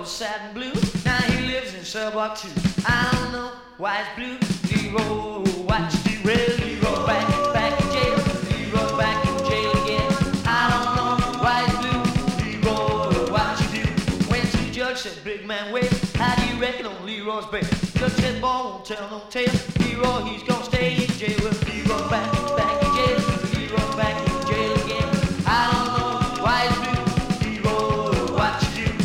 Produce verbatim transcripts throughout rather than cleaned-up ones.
is sad and blue. Now he lives in cell block two. I don't know why it's blue. Leroy, what you do? Well, Leroy back, back in jail. Leroy back in jail again. I don't know why it's blue. Leroy, what you do? Went to the judge, said, big man, wait. How do you reckon on Leroy's bail? Judge said, boy, won't tell no tale. Leroy, he's gonna stay in jail. Well, Leroy back, back in jail. Leroy back in jail again. I don't know why it's blue. Leroy, what you do?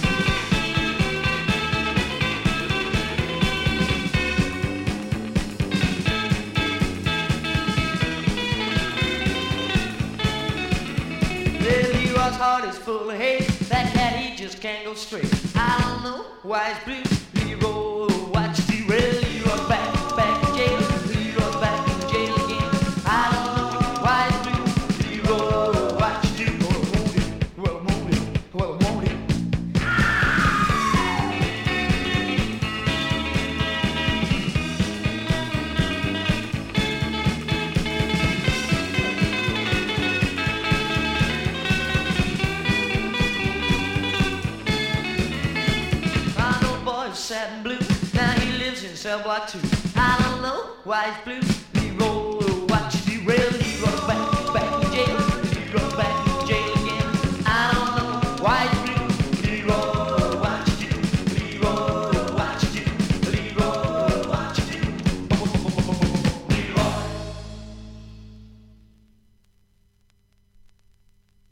Well, Leroy's heart is full of hate. That cat, he just can't go straight. I don't know why it's blue. Leroy, what you do? Well, Leroy's back, back in jail. Leroy's back in jail again. I don't know why it's blue. Leroy, what you do? Well, I want it. Well, I want it. Well, I want it. Sad and blue. Now he lives in cell block two. I don't know why he's blue.